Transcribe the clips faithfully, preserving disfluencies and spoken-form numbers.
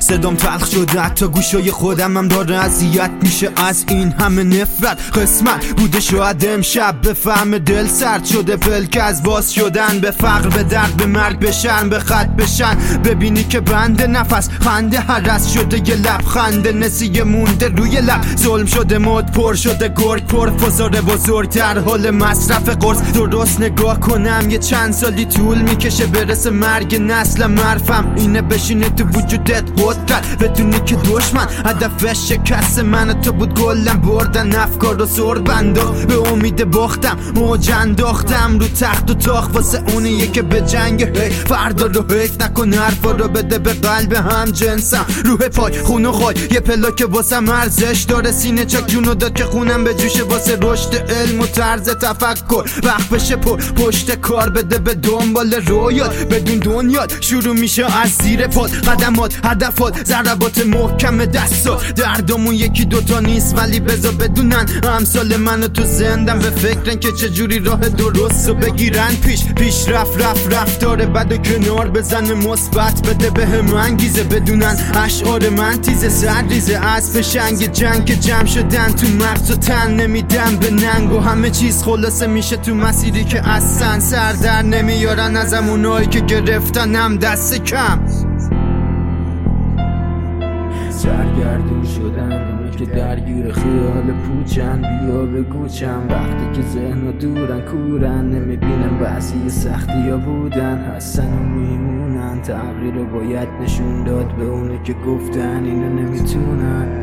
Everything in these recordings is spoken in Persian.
صدام تلخ شده، حتی گوشای خودم هم داره اذیت میشه از این همه نفرت. قسمت بوده شاید امشب بفهم دل سرد شده، پلک از باز شدن به فقر، به درد، به مرگ، بشن به خط بشن. ببینی که بنده نفس خنده هرس شده، یه لبخنده نسیه مونده روی لب. ظلم شده مد پر شده، گرگ پر فزاره بزرگ در حال مصرف قرص. درست نگاه کنم یه چند سالی طول میکشه برسه مرگ نسلم. حرفم اینه بشینه تو وجودت قدرت، بدونی که دشمن هدفش شکست من تو بود. گلم بردن افکار و سر بندا، به امید باختم موج انداختم رو تخت و تاخت واسه اونیه که به جنگ. هی فردا رو حیف نکن، حرفا رو بده به قلب هم جنسم. روح پاک خون و خاک یه پلاک واسم ارزش داره، سینه چاک جونو داد که خونم به جوشه واسه رشد علم و طرز تفکر. وقت بشه پر پشت کار بده به دنبال رویات، بدون دنیات شروع میشه از زیر پاد. قدمات، هدفات، ضربات محکم دستات. دردمون یکی دوتا نیست ولی بذار بدونن امثال منو تو زندم به فکرن که چجوری راه درست رو بگیرن پیش. پیش رفت رفت رفتاره بد و کنار بزن، مثبت بده به هم انگیزه. بدونن اشعار من تیزه سرریزه از فشنگ جنگ که جمع شدن تو مغز و تن. نمیدم به ننگ و همه چیز خلاصه میشه تو مسیری که اصلا سر در نمیارن از همونایی که گرفتنم دست کم. سرگردون شدن اونی که درگیر خیال پوچن، بیا بگو چند وقتی که ذهن دورن کورن. نمیبینم بعضی سختی ها بودن هستن و میمونن، تغییر رو باید نشون داد به اونی که گفتن اینو نمیتونن.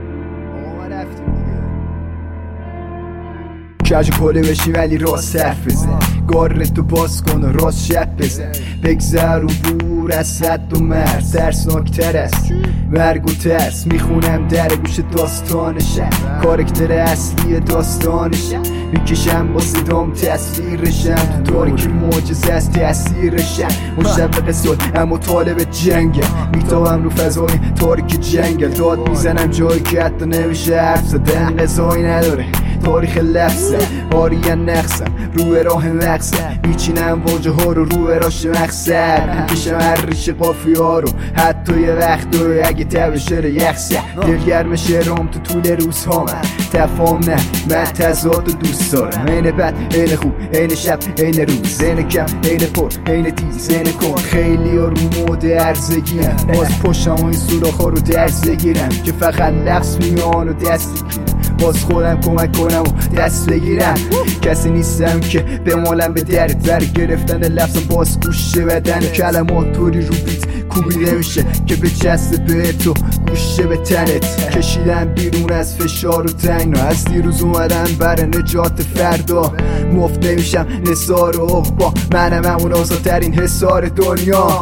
کج کله بشی ولی راست حرف بزن، گارتو باز کن و راست شب بزن. بگذر و بور از صد و مرز، ترسناکتر است مرگ و ترس. میخونم در گوش داستانشم، کارکتر اصلی داستانشم. میکشم با صدام تصویرشم، تو تاریکی معجزه از تأثیرشم. مشوق سال اما طالب جنگم، میتابم رو فضای تاریک جنگل. داد میزنم جایی که حتی نمیشه حرف زدن، قضایی نداره تاریخ لفظم. آریه نقصم روی راه مقصد، میچینم واجه ها رو روی راش مقصد. میکشم هر ریش قافیه ها رو حتی یه وقت رو اگه تب شره یخصه. دلگرم شعرام تو طول روز ها من تفاهم نه، من تضاد و دوست دارم. این بد، این خوب، این شب، این روز، این کم، این پر، این تیز، این کن. خیلی ها رو مود ارزگی هم، باز پشتم و این سوراخ ها رو درز بگیرم که فقط لفظ میان و دست بگیرم. باز خودم کمک کنم و دست بگیرم. کسی نیستم که بمالم به درد در گرفتن لفظم. باز گوشه بدن کلمات طوری رو بیت کوبیده میشه که به چست به تو گوشه به تنت. کشیدم بیرون از فشار و تنگ، از دیروز اومدم برای نجات فردا. مفت نمیشم نثار و عقبا، منم همون آزادترین حصار دنیا.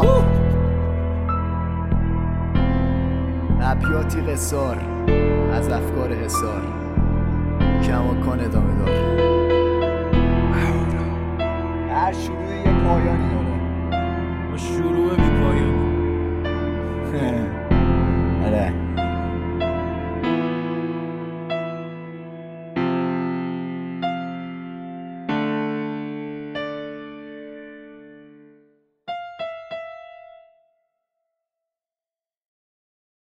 ابیاتی قصار از افکار حصار، کماکان ادامه دار. هر شروع یک پایانی داره، شروع بی پایانی.